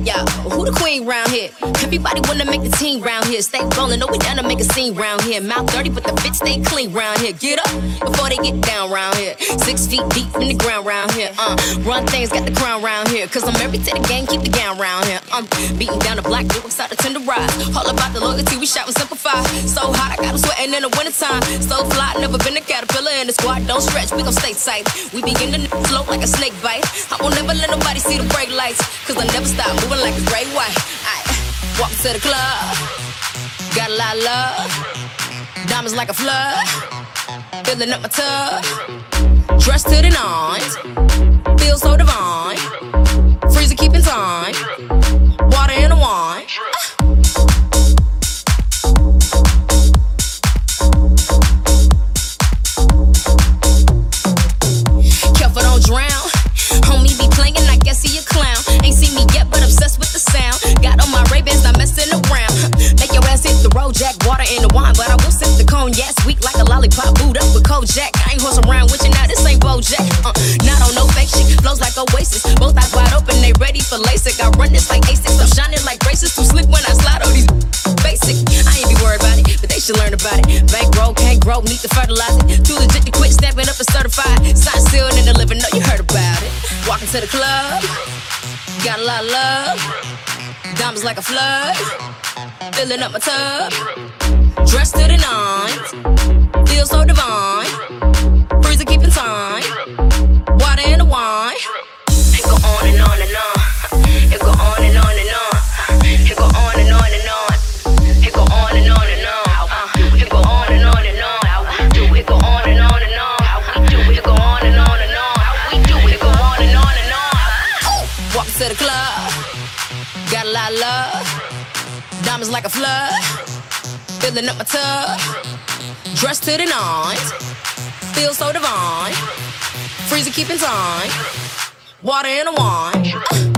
Yeah, who the queen round here? Everybody wanna make the team round here. Stay rollin', no we down to make a scene round here. Mouth dirty, but the fit stay clean round here. Get up before they get down round here. 6 feet deep in the ground round here. Run things, got the crown round here. Cause I'm every to the game, keep the gown round here. Beating down the block, doing side to tenderize. All about the loyalty, we shout and simplify. So hot, I got them sweating in the wintertime. So fly, never been a caterpillar in the squad. Don't stretch, we gon' stay tight. We begin to float like a snake bite. I won't never let nobody see the brake lights. Cause I never stop moving like a gray white. Walk to the club, got a lot of love. Diamonds like a flood, filling up my tub. Dressed to the nines, feel so divine. Freezer keeping time, water and a wine. Careful, don't drown. Homie be playing, I guess he a clown. Ain't seen me yet, but obsessed with the sound. Got on my Ray-Bans, not messing around. Make your ass hit the road, jack, water in the wine. But I will sip the cognac, sweet like a lollipop. Boot up with Kojak. I ain't horse around with you now, this ain't Bojack. Not on no fake shit, flows like Oasis. Both eyes wide open, they ready for LASIK. I run this like ASICs, I'm shining like braces. Too slick when I slide on these basic. I ain't be worried about it, but they should learn about it. Bankroll, can't grow, need to fertilize it. Too legit to quit, stamping up and certified. Sign sealed and delivered, know you heard about it. Walking to the club, got a lot of love. Diamonds like a flood, filling up my tub. Dressed to the nines, feel so divine. Freezer keeping time, water and the wine. It go on and on and on. It go on and on and on. It go on and on and on. It go on and on and on. It go on and on and on. It go on and on and on. It go on and on and on. We do it. Go on and on and on. Walk to the club, got a lot of love. Diamonds like a flood, filling up my tub. Dressed to the nines, feel so divine. Freezer keeping time, water and a wine.